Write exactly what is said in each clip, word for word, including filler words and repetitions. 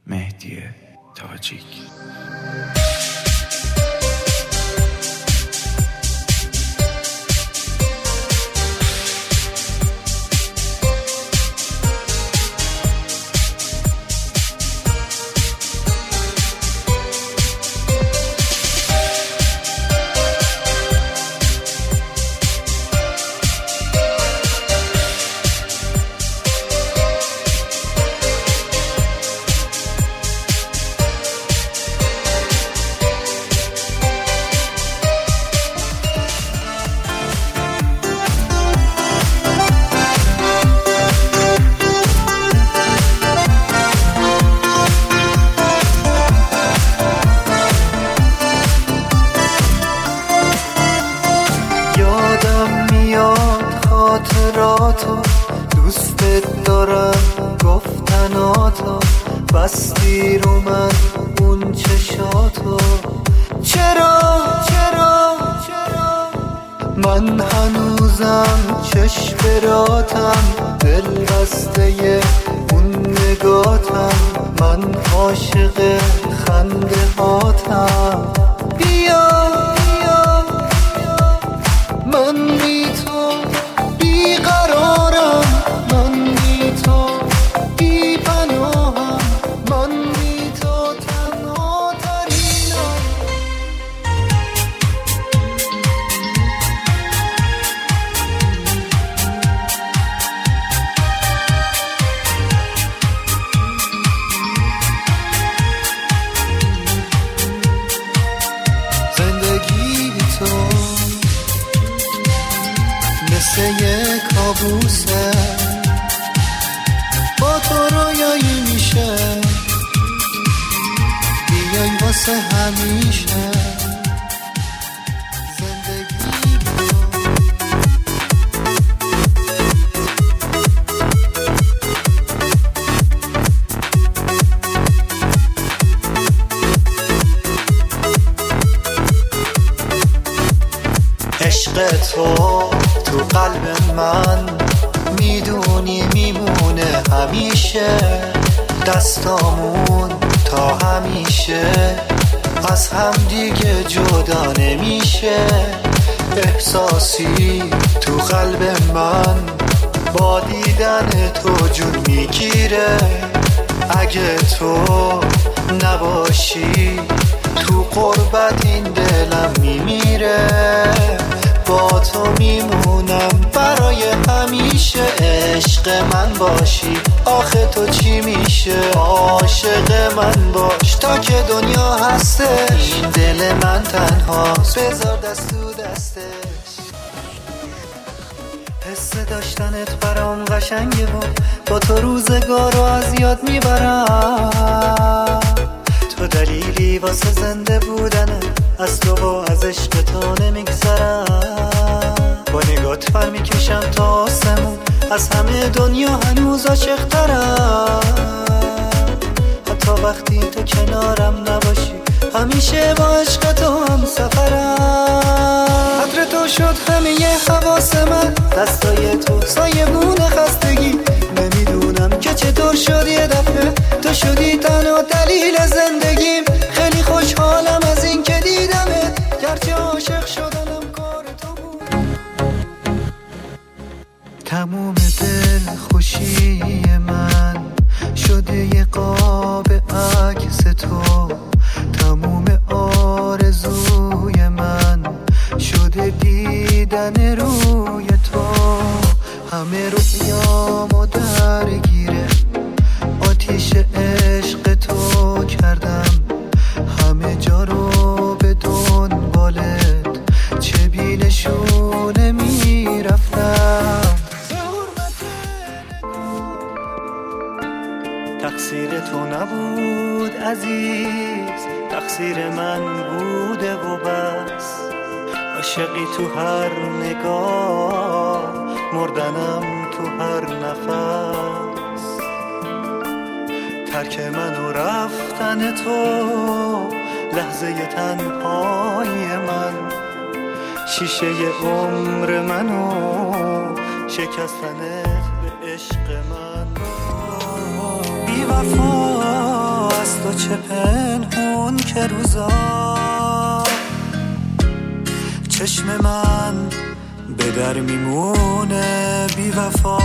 مهدی تاجیک. خاطراتو دوستت دارم گفتناتو بستی رو من اون چشاتو. چرا چرا چرا من هنوزم چشم براتم، دل بسته اون نگاتم، من عاشق خنده هاتم. بیا بیا من بی تو بی قرارم، من بی تو بی پناهم، من بی تو تنها ترینم. زندگی بی تو مثل یک کابوسه، با تو رویایی میشه بیای واسه همیشه. زندگی عشق تو تو قلب من میدونی میمونه همیشه، دستامون تا همیشه از هم دیگه جدا نمیشه. احساسی تو قلب من با دیدن تو جون میگیره، اگه تو نباشی تو قربت این دلم میمیره. با تو میمونم برای همیشه، عشق من باشی آخه تو چی میشه. عاشق من باش تا که دنیا هستش، این دل من تنهاست بذار دست تو دستش. حس داشتنت برام قشنگه و با تو روزگارو از یاد میبرم. تو دلیلی واسه زنده بودنه، از تو و از عشق تو نمیگذرم. با نگات پر میکشم تا آسمون، از همه دنیا هنوز عاشق‌ترم. حتی وقتی تو کنارم نباشی، همیشه با عشق تو هم سفرم. عطر تو شد همه حواس من، دستای تو سایمون خستگی. نمیدونم که چطور شد یه دفعه تو شدی تنها دلیل زندگیم. خیلی خوشحالم از این که دیدمت، گرچه عاشق شدنم کار تو بود. تموم دل خوشی من شده یه قاب عکس تو، تموم آرزوی من شده دیدن روی تو. همه رویامو درگیره آتیش عشق تو کردم، همه جا رو به دنبالت چه بی نشونه میرفتم. تقصیر تو نبود عزیز، تقصیر من بوده و بس. عاشقی تو هر نگاه، مردنم تو هر نفس. ترک من و رفتن تو، لحظه تنهای من، شیشه عمر منو شکستنت به عشق من. بی وفا تو چه پنهون که روزا چشم من به در میمونه بی وفا.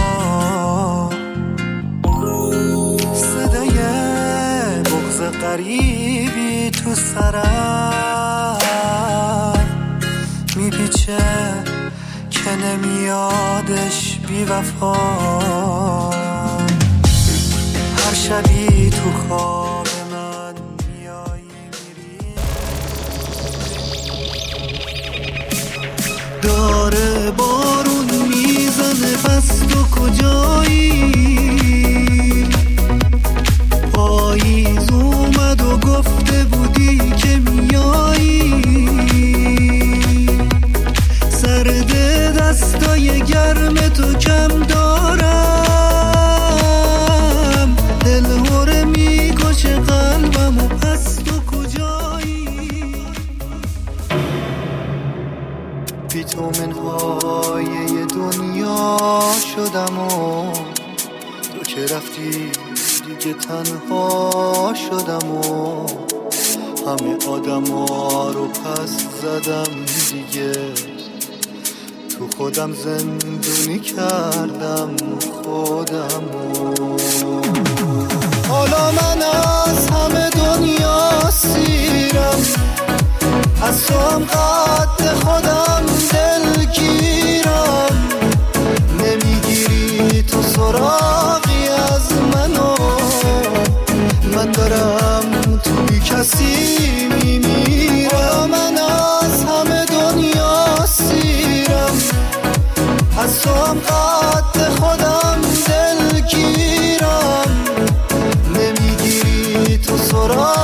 صدای بغض غریبی تو سرم میپیچه که نمیادش بی وفا. هر شبی تو خواب من میایی میری داره بارون میزنه پس تو کجایی؟ پاییز اومد و گفته بودی که میایی. سرد دستای گرم تو کم دارم، دلهوره میکشه قلبم و پس تو کجایی؟ ویتامین‌های دنیا شدم و تو که رفتی دیگه تنها شدم و همه آدم ها رو پس زدم دیگه. تو خودم زندونی کردم خودم و حالا من از همه دنیا سیرم، از تو هم قد خودم دلگیرم. نمیگیری تو سراغی از منو، من دارم توی کسی میمیرم. من از همه دنیا سیرم، از تو هم قد خودم دلگیرم. نمیگیری تو سراغ